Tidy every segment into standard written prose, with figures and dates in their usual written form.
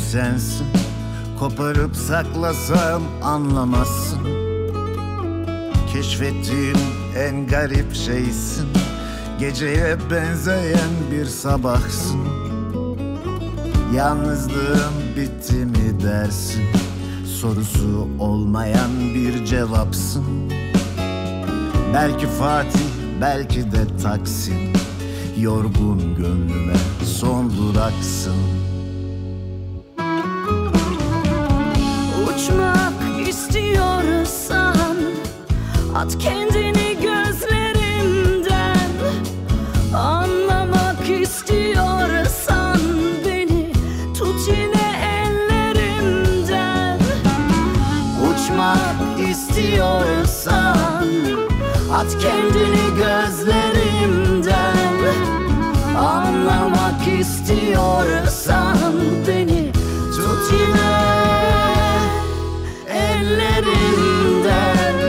sensin. Koparıp saklasam anlamazsın. Keşfettiğim en garip şeysin. Geceye benzeyen bir sabahsın. Yalnızlığım bitti mi dersin. Sorusu olmayan bir cevapsın. Belki Fatih, belki de Taksim. Yorgun gönlüme son duraksın. Uçmak istiyorsan at kendini gözlerimden. Anlamak istiyorsan beni tut yine ellerimden. Uçmak istiyorsan at kendini gözlerimden. Anlamak istiyorsan beni tut yine ellerimden.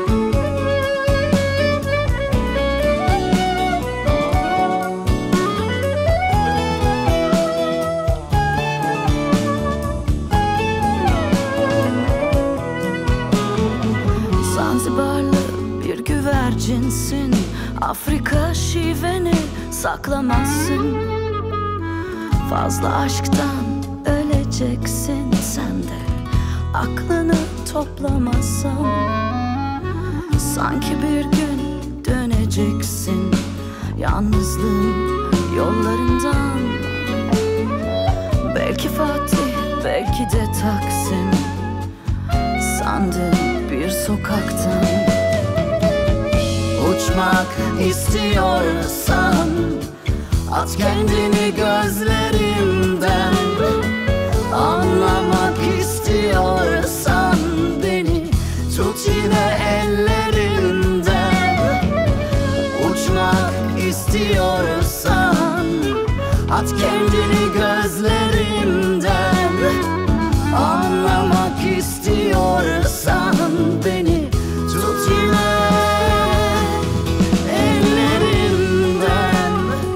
Zanzibarlı bir güvercinsin. Afrika şiveni saklamazsın. Fazla aşktan öleceksin sen de. Aklını toplamazsan sanki bir gün döneceksin yalnızlığın yollarından. Belki Fatih, belki de Taksim, sandığın bir sokaktan. Uçmak istiyorsan at kendini gözlerimden. Anlamak istiyorsan beni tut yine ellerimden. Uçmak istiyorsan at kendini gözlerimden. Anlamak istiyorsan beni tut yine ellerimden.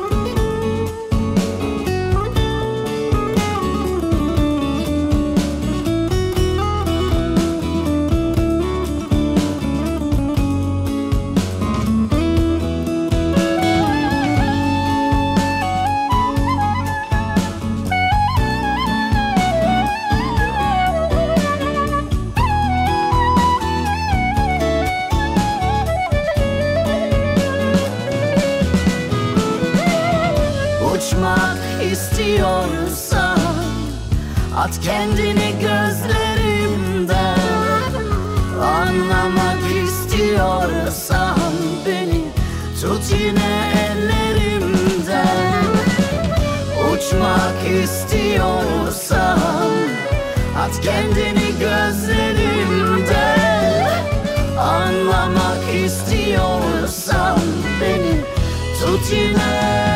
Uçmak istiyorsan at kendini gözlerimden. Anlamak istiyorsan beni tut yine ellerimden. Uçmak istiyorsan at kendini gözlerimden. Anlamak istiyorsan beni tut yine